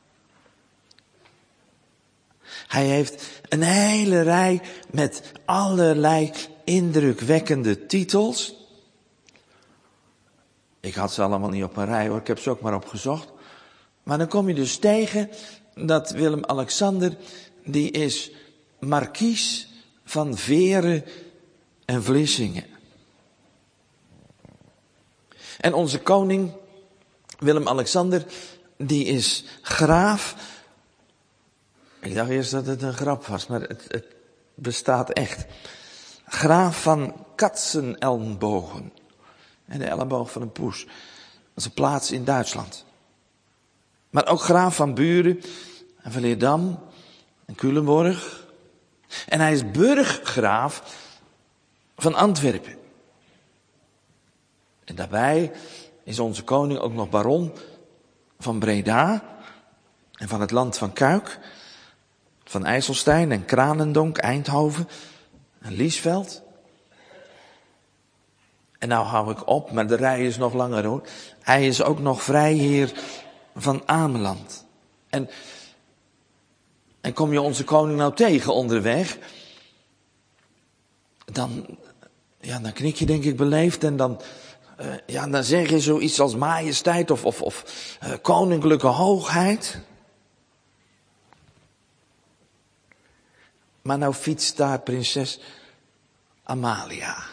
Hij heeft een hele rij met allerlei indrukwekkende titels. Ik had ze allemaal niet op een rij hoor, ik heb ze ook maar opgezocht. Maar dan kom je dus tegen dat Willem-Alexander, die is markies van Veere en Vlissingen. En onze koning, Willem-Alexander, die is graaf. Ik dacht eerst dat het een grap was, maar het bestaat echt. Graaf van Katzenelnbogen. En de elleboog van een poes. Dat is een plaats in Duitsland. Maar ook graaf van Buren en van Leerdam en Culemborg. En hij is burggraaf van Antwerpen. En daarbij is onze koning ook nog baron van Breda en van het land van Kuik, van IJsselstein en Kranendonk, Eindhoven en Liesveld. En nou hou ik op, maar de rij is nog langer hoor. Hij is ook nog vrijheer van Ameland. En kom je onze koning nou tegen onderweg, dan knik je denk ik beleefd en dan zeg je zoiets als majesteit of koninklijke hoogheid. Maar nou fietst daar prinses Amalia.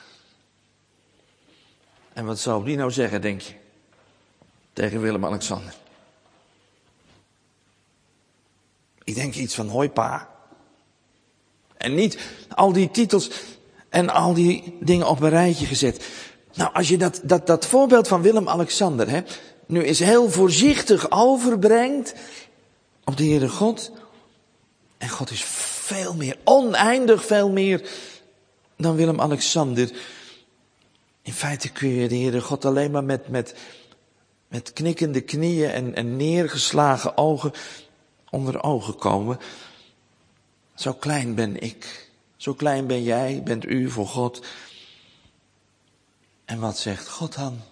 En wat zou die nou zeggen, denk je? Tegen Willem-Alexander. Ik denk iets van hoi pa. En niet al die titels en al die dingen op een rijtje gezet. Nou, als je dat voorbeeld van Willem-Alexander nu eens heel voorzichtig overbrengt op de Heere God. En God is veel meer, oneindig veel meer dan Willem-Alexander. In feite kun je de Heere God alleen maar met knikkende knieën en neergeslagen ogen onder ogen komen. Zo klein ben ik, zo klein ben jij, bent u voor God. En wat zegt God dan?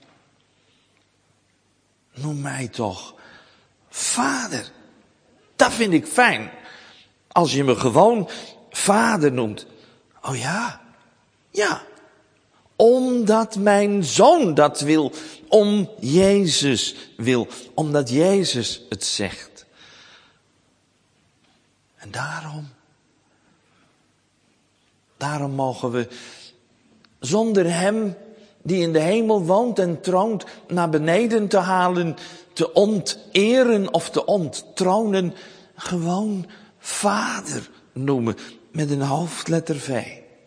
Noem mij toch vader. Dat vind ik fijn. Als je me gewoon vader noemt. Oh ja, ja. Omdat mijn zoon dat wil. Om Jezus wil. Omdat Jezus het zegt. En daarom mogen we zonder hem die in de hemel woont en troont naar beneden te halen, te onteren of te onttronen, gewoon vader noemen met een hoofdletter V.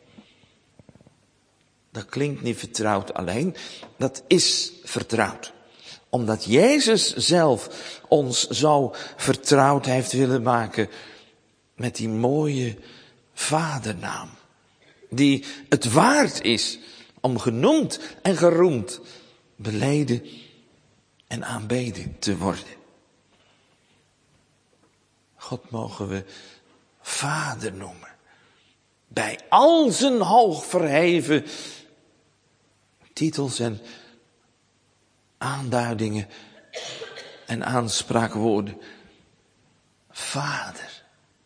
Dat klinkt niet vertrouwd alleen, dat is vertrouwd. Omdat Jezus zelf ons zo vertrouwd heeft willen maken met die mooie vadernaam. Die het waard is om genoemd en geroemd, beleden en aanbeden te worden. God mogen we vader noemen. Bij al zijn hoog verheven titels en aanduidingen en aanspraakwoorden. Vader.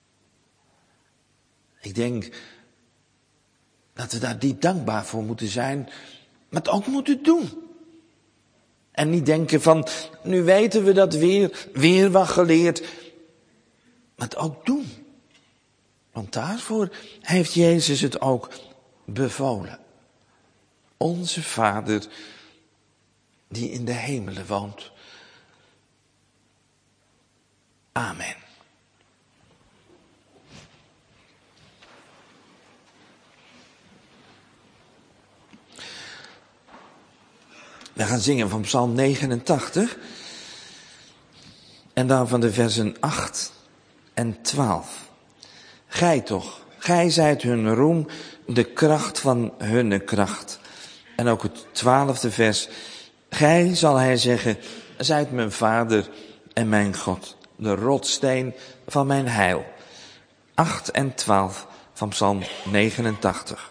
Ik denk dat we daar diep dankbaar voor moeten zijn, maar het ook moeten doen. En niet denken van, nu weten we dat weer wat geleerd. Maar het ook doen. Want daarvoor heeft Jezus het ook bevolen. Onze Vader, die in de hemelen woont. Amen. We gaan zingen van Psalm 89. En dan van de versen 8 en 12. Gij toch, gij zijt hun roem, de kracht van hunne kracht. En ook het 12e vers. Gij, zal hij zeggen, zijt mijn vader en mijn God, de rotsteen van mijn heil. 8 en 12 van Psalm 89.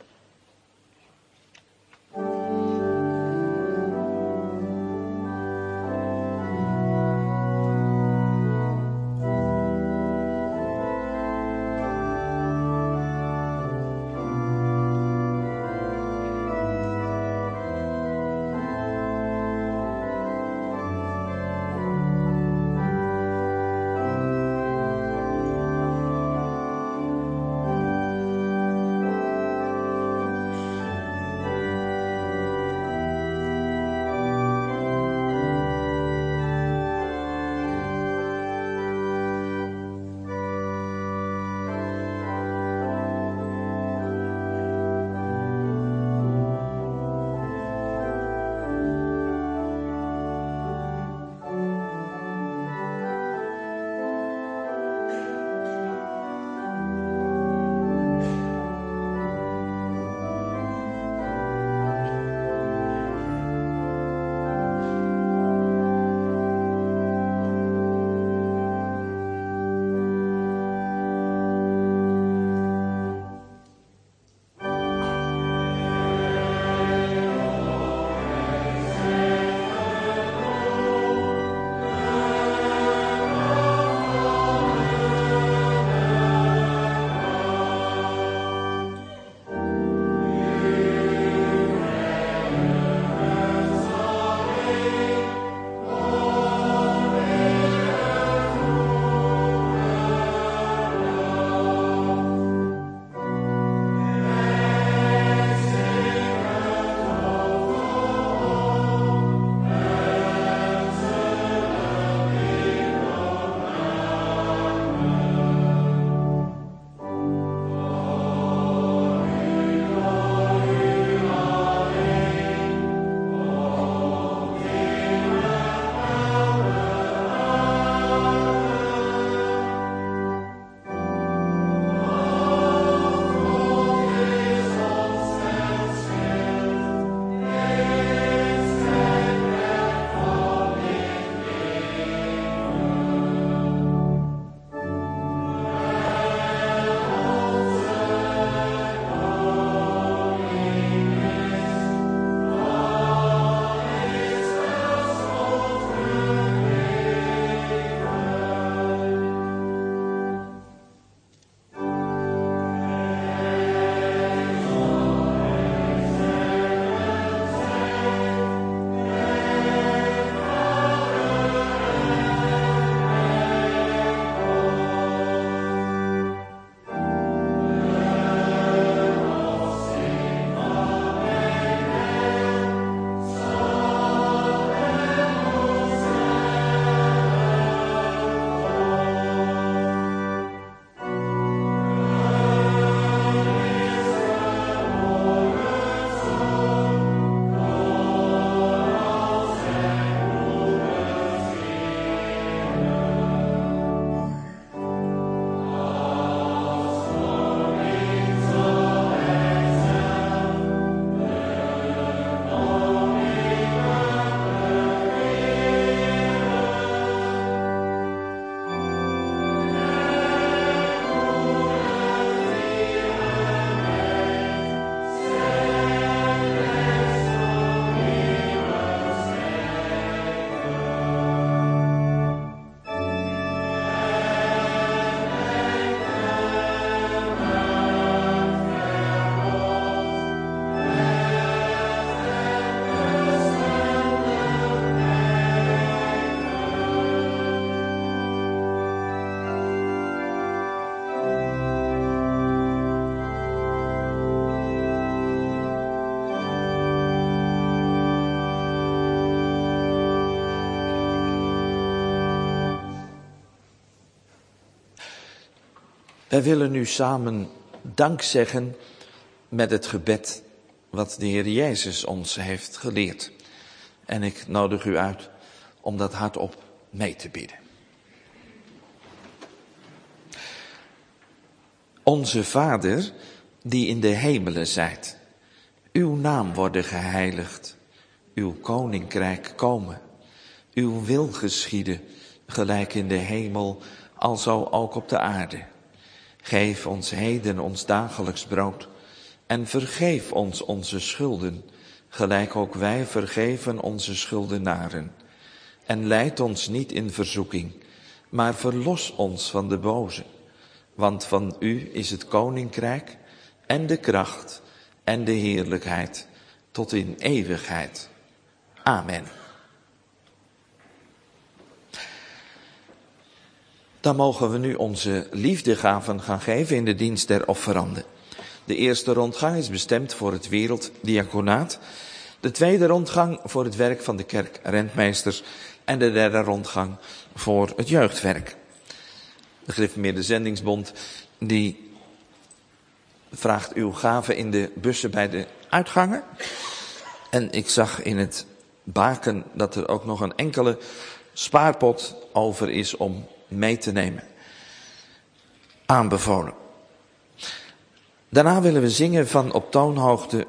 Wij willen nu samen dank zeggen met het gebed wat de Heer Jezus ons heeft geleerd. En ik nodig u uit om dat hardop mee te bidden. Onze Vader, die in de hemelen zijt, uw naam worden geheiligd, uw koninkrijk komen, uw wil geschieden, gelijk in de hemel, alzo ook op de aarde. Geef ons heden ons dagelijks brood en vergeef ons onze schulden, gelijk ook wij vergeven onze schuldenaren. En leid ons niet in verzoeking, maar verlos ons van de boze. Want van u is het koninkrijk en de kracht en de heerlijkheid tot in eeuwigheid. Amen. Dan mogen we nu onze liefdegaven gaan geven in de dienst der offeranden. De eerste rondgang is bestemd voor het werelddiaconaat. De tweede rondgang voor het werk van de kerkrentmeesters. En de derde rondgang voor het jeugdwerk. De Gereformeerde Zendingsbond die vraagt uw gaven in de bussen bij de uitgangen. En ik zag in het baken dat er ook nog een enkele spaarpot over is om mee te nemen. Aanbevolen. Daarna willen we zingen van op toonhoogte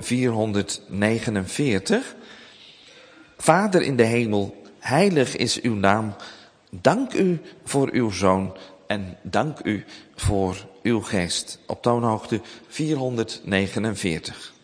449. Vader in de hemel, heilig is uw naam. Dank u voor uw Zoon en dank u voor uw geest. Op toonhoogte 449.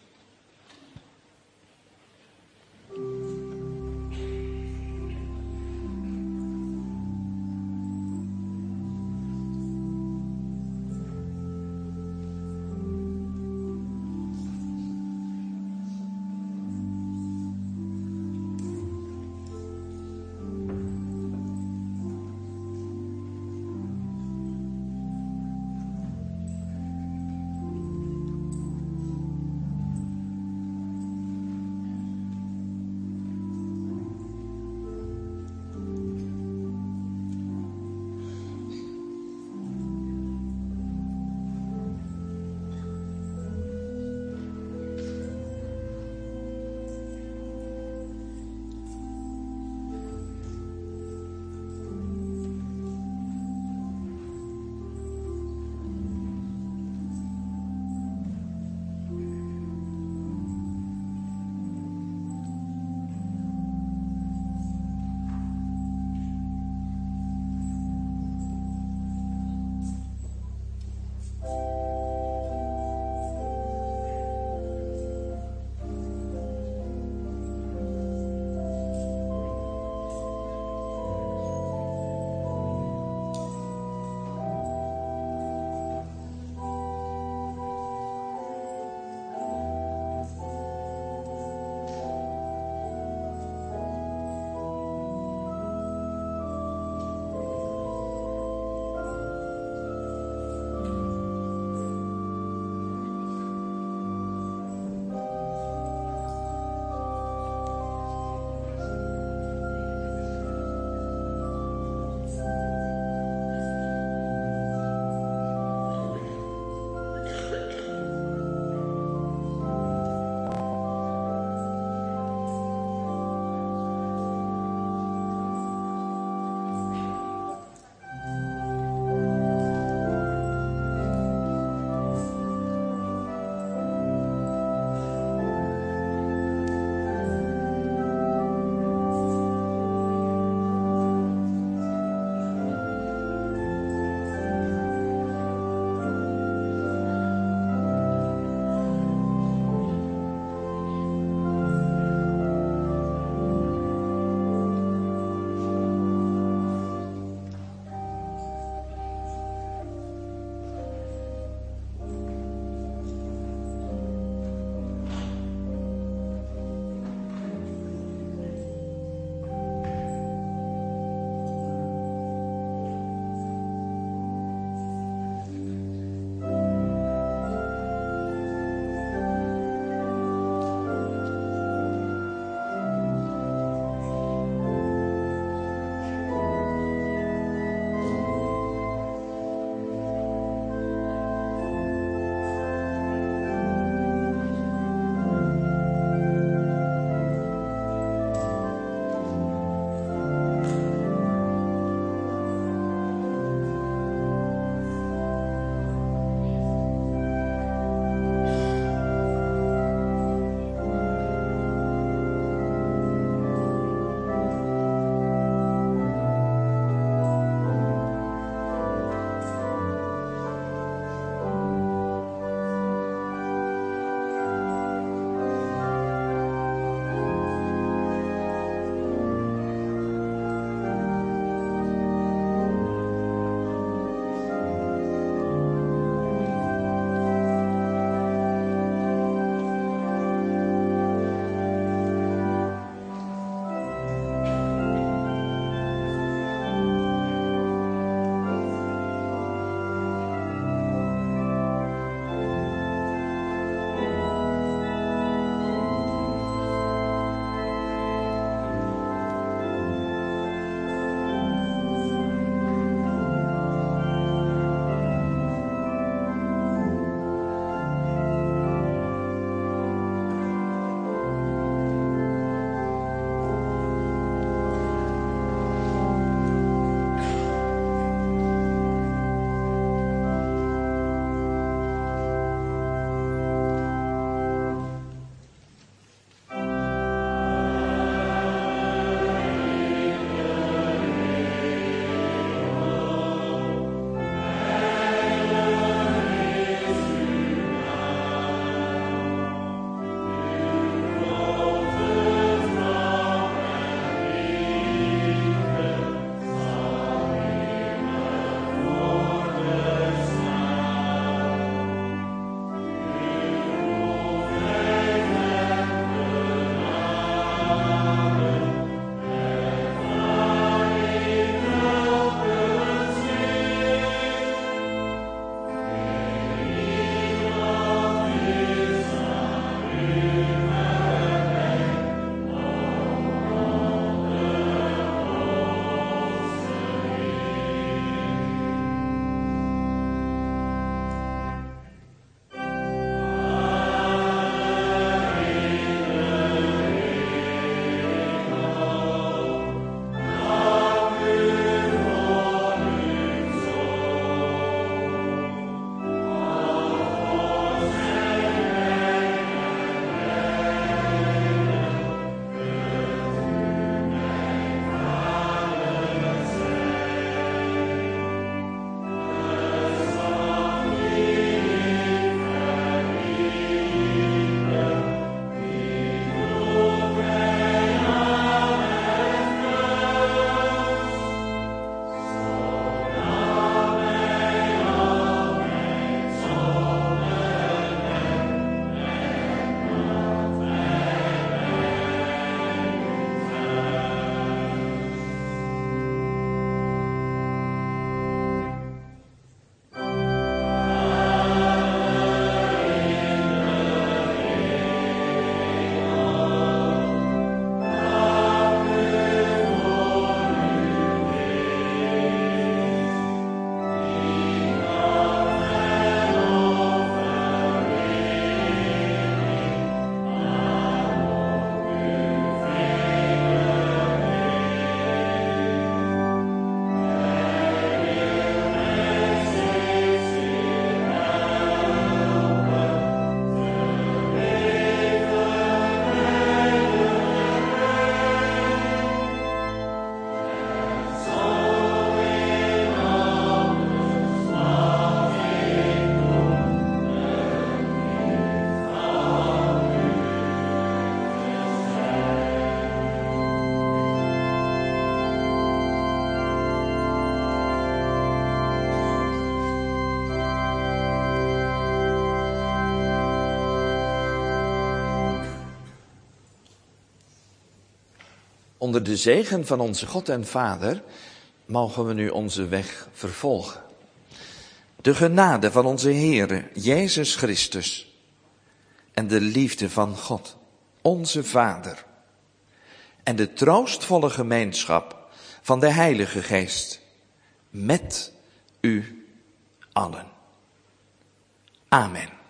Onder de zegen van onze God en Vader mogen we nu onze weg vervolgen. De genade van onze Heere Jezus Christus en de liefde van God, onze Vader, en de troostvolle gemeenschap van de Heilige Geest met u allen. Amen.